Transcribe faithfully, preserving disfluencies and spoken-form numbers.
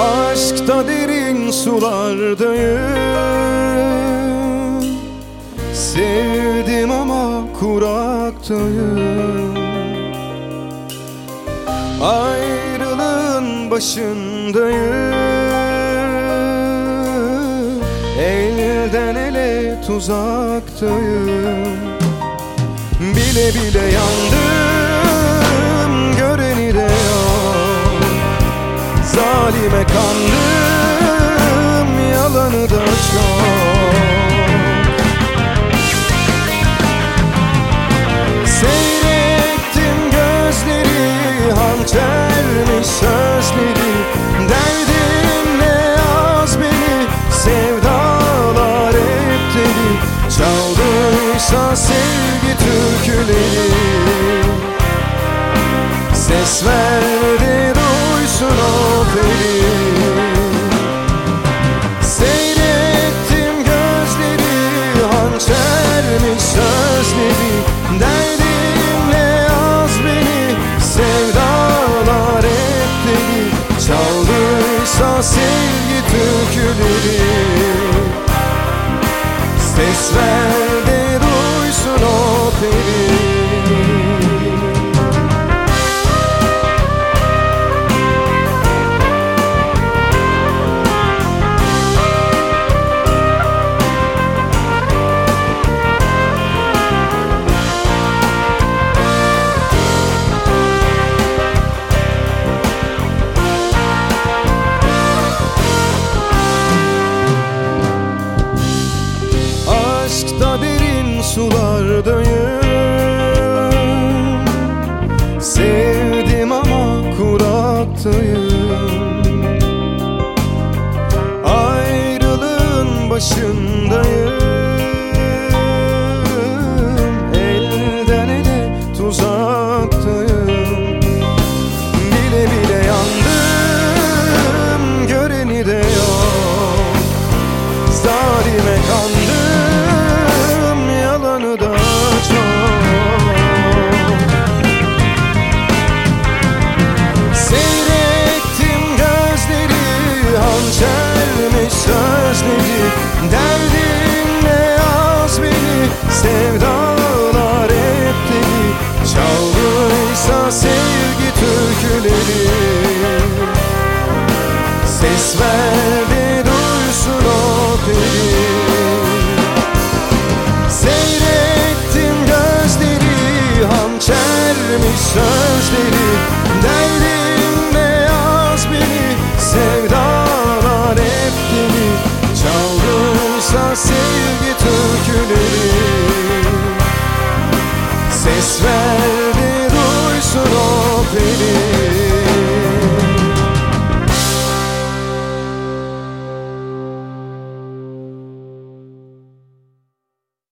Aşkta derin sulardayım, sevdim ama kuraktayım. Ayrılığın başındayım, elden ele tuzaktayım. Bile bile yandım, göreni de yok. Zalime kandım, yalanı da çok. Seyrettim gözleri, hançermiş sözleri. Derdim ne yaz beni, sevdalar hep deli. Çaldıysa sevgi türküleri, ses ver de duysun o beni. Seyrettim gözleri, hançermiş sözleri. Derdimle yaz beni, sevdalar hep deli. Çaldıysa sevgi türküleri, ses ver de duysun o beni. Aşkta derin sulardayım, sevdim ama kuraktayım. Ayrılığın başındayım, elden ele tuzaktayım. Bile bile yandım, göreni de yok. Zalime kandım, yalanı da çok. Seyrettim gözleri, hançermiş sözleri. Derdim ne yaz beni, sevdalar hep deli. Çaldıysa sevgi türküleri, ses ver de duysun o beni. Seyrettim gözleri, hançermiş sözleri.